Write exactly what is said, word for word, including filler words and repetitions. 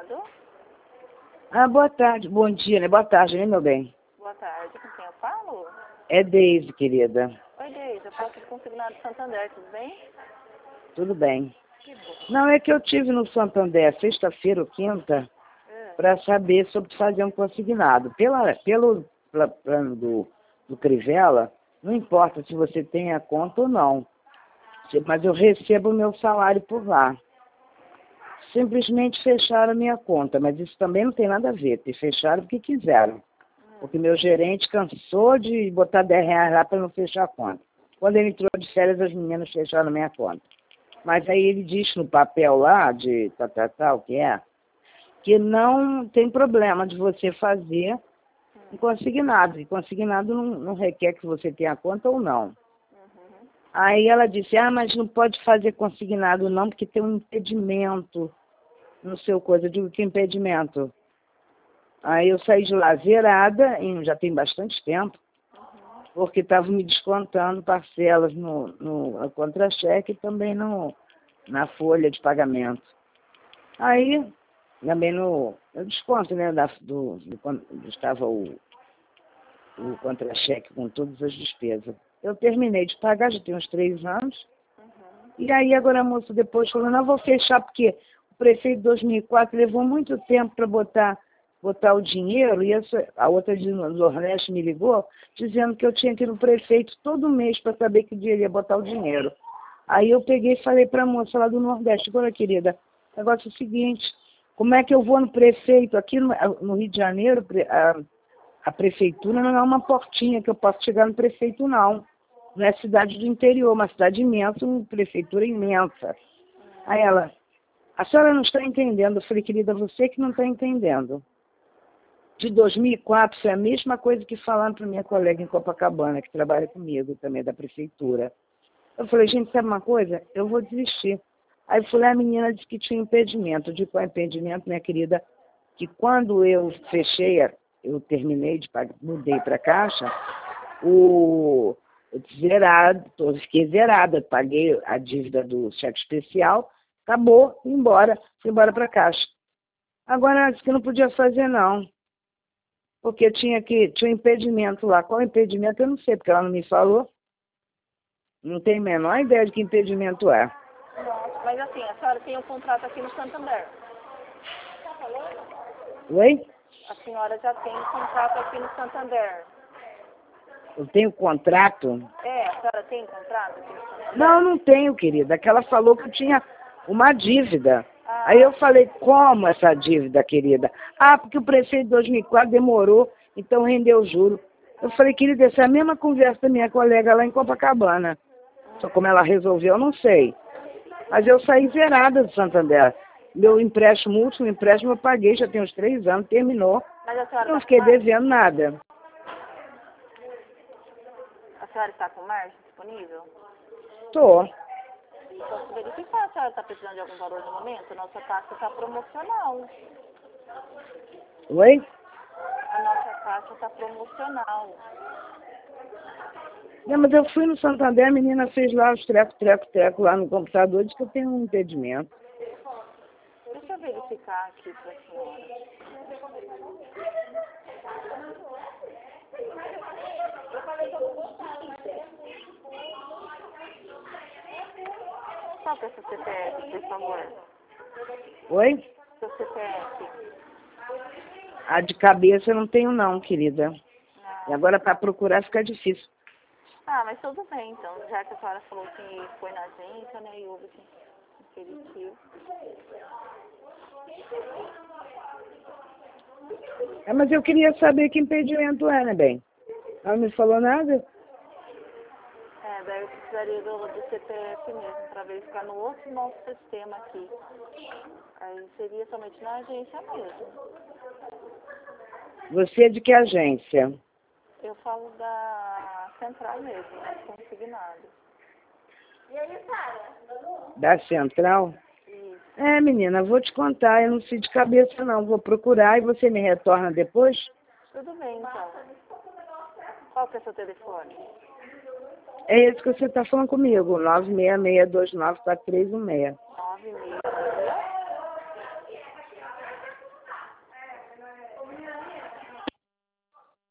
Consignado. Ah, boa tarde. Bom dia, né? Boa tarde, né, meu bem? Boa tarde, com quem eu falo? É Deise, querida. Oi, Deise, eu falo aqui do Consignado Santander, tudo bem? Tudo bem. Que bom. Não, é que eu tive no Santander sexta-feira ou quinta É. para saber sobre fazer um consignado. Pela, pelo pla- plano do, do Crivella, não importa se você tem a conta ou não. Se- Mas eu recebo o meu salário por lá. Simplesmente fecharam a minha conta, mas isso também não tem nada a ver. Te fecharam porque quiseram. Porque meu gerente cansou de botar dez reais lá para não fechar a conta. Quando ele entrou de férias, as meninas fecharam a minha conta. Mas aí ele diz no papel lá, de tal, tal, tal, que é, que não tem problema de você fazer um consignado. E consignado não, não requer que você tenha a conta ou não. Uhum. Aí ela disse, ah, mas não pode fazer consignado não, porque tem um impedimento no seu coisa. Eu digo, que impedimento? Aí eu saí de lá zerada, e já tem bastante tempo, porque estavam me descontando parcelas no, no, no contra-cheque e também no, na folha de pagamento. Aí, também no, no desconto, né, da, do, do, quando estava o, o contra-cheque com todas as despesas. Eu terminei de pagar, já tem uns três anos, Uhum. e aí agora a moça depois falou, não, vou fechar porque o prefeito de dois mil e quatro levou muito tempo para botar, botar o dinheiro, e essa, a outra de Nordeste me ligou, dizendo que eu tinha que ir no prefeito todo mês para saber que dia ele ia botar o dinheiro. Aí eu peguei e falei para a moça lá do Nordeste, olha querida, o negócio é o seguinte, como é que eu vou no prefeito? Aqui no, no Rio de Janeiro, a, a prefeitura não é uma portinha que eu posso chegar no prefeito, não. Não é cidade do interior, uma cidade imensa, uma prefeitura imensa. Aí ela, a senhora não está entendendo. Eu falei, querida, você que não está entendendo. De dois mil e quatro foi a mesma coisa que falaram para minha colega em Copacabana, que trabalha comigo também, da prefeitura. Eu falei, gente, sabe uma coisa? Eu vou desistir. Aí eu falei, a menina disse que tinha impedimento. Eu disse, qual é impedimento, minha querida? Que quando eu fechei, eu terminei de pagar, mudei para a Caixa, o zerado, tô, fiquei zerada, paguei a dívida do cheque especial, acabou, fui embora, fui embora para a Caixa. Agora ela disse que não podia fazer não, porque tinha que, tinha um impedimento lá. Qual impedimento? Eu não sei, porque ela não me falou. Não tenho a menor ideia de que impedimento é. Nossa, mas assim, a senhora tem um contrato aqui no Santander. Oi? A senhora já tem um contrato aqui no Santander. Eu tenho contrato? É, a senhora tem contrato aqui no Santander? Não, não tenho, querida. Que ela falou que eu tinha uma dívida. Ah. Aí eu falei, como essa dívida, querida? Ah, porque o prefeito de dois mil e quatro demorou, então rendeu juro. Eu falei, querida, essa é a mesma conversa da minha colega lá em Copacabana. Só como ela resolveu, eu não sei. Mas eu saí zerada do Santander. Meu empréstimo, o último empréstimo eu paguei, já tem uns três anos, terminou. Mas a senhora Não tá fiquei com margem? devendo nada. A senhora está com margem disponível? Tô. Posso verificar se a senhora está precisando de algum valor no momento? Nossa taxa está promocional. Oi? A nossa taxa está promocional. Não, mas eu fui no Santander, a menina fez lá os treco, treco, treco lá no computador, disse que eu tenho um impedimento. Deixa eu verificar aqui para a senhora. Qual que é o seu C P F, por favor? Oi? Seu C P F? A de cabeça eu não tenho não, querida. E Não. agora para procurar fica difícil. Ah, mas tudo bem, então. Já que a senhora falou que foi na agência, né, e houve esse impeditivo. É, mas eu queria saber que impedimento é, né, bem? Ela não me falou nada? É, daí eu precisaria do, do C P F mesmo, para verificar no outro nosso sistema aqui. Aí seria somente na agência mesmo. Você é de que agência? Eu falo da central mesmo, né, consignado. Da Central? Isso. É, menina, vou te contar, eu não sei de cabeça não, vou procurar e você me retorna depois? Tudo bem, então. Qual que é o seu telefone? É esse que você está falando comigo, nove seis seis dois nove quatro três um seis. nove seis